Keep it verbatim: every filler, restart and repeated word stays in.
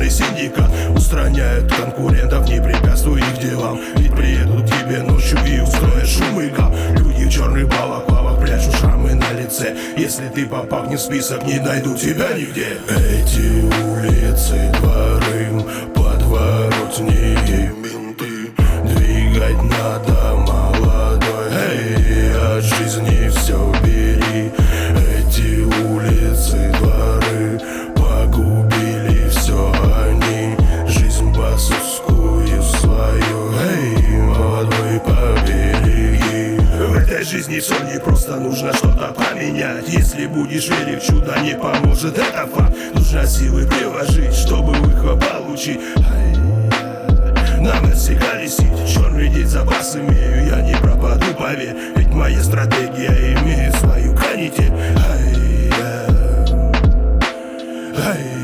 черный синдикат устраняют конкурентов, не препятствуя их делам. Ведь приедут к тебе ночью и устроят шум и гам. Люди в черных балаклавах прячут шрамы на лице. Если ты попал не в список, не найдут тебя нигде. Эти улицы, дворы, подворотни и менты. Двигать надо, молодой, эй, от жизни все бери. Эти улицы, дворы погубили все они. Жизнь басовскую свою, эй, молодой, побереги. В этой жизни все не просто, нужно что-то поменять. Если будешь верить в чудо, не поможет, это факт. Нужно силы приложить, чтобы выхлоп получить. Нам всегда лисить, черный день запас имею, я не пропаду, поверь. Ведь моя стратегия имеет свою канитель. Ай-я, ай-я.